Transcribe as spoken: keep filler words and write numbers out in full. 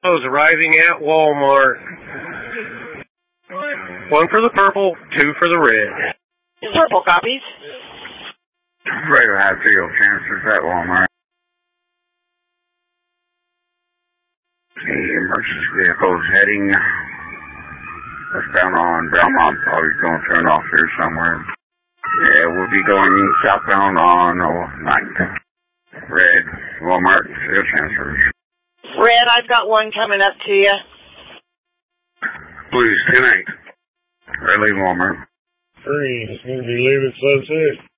Those arriving at Walmart. One for the purple, two for the red. Purple copies. Radar Hatfield transfers at Walmart. The emergency vehicle's heading westbound on Belmont. Probably going to turn off here somewhere. Yeah, we'll be going southbound on ninth. Red, Walmart, field transfers. Red, I've got one coming up to you. Blues, ten eight. Early Walmart. Green, it's going to be leaving Sunset.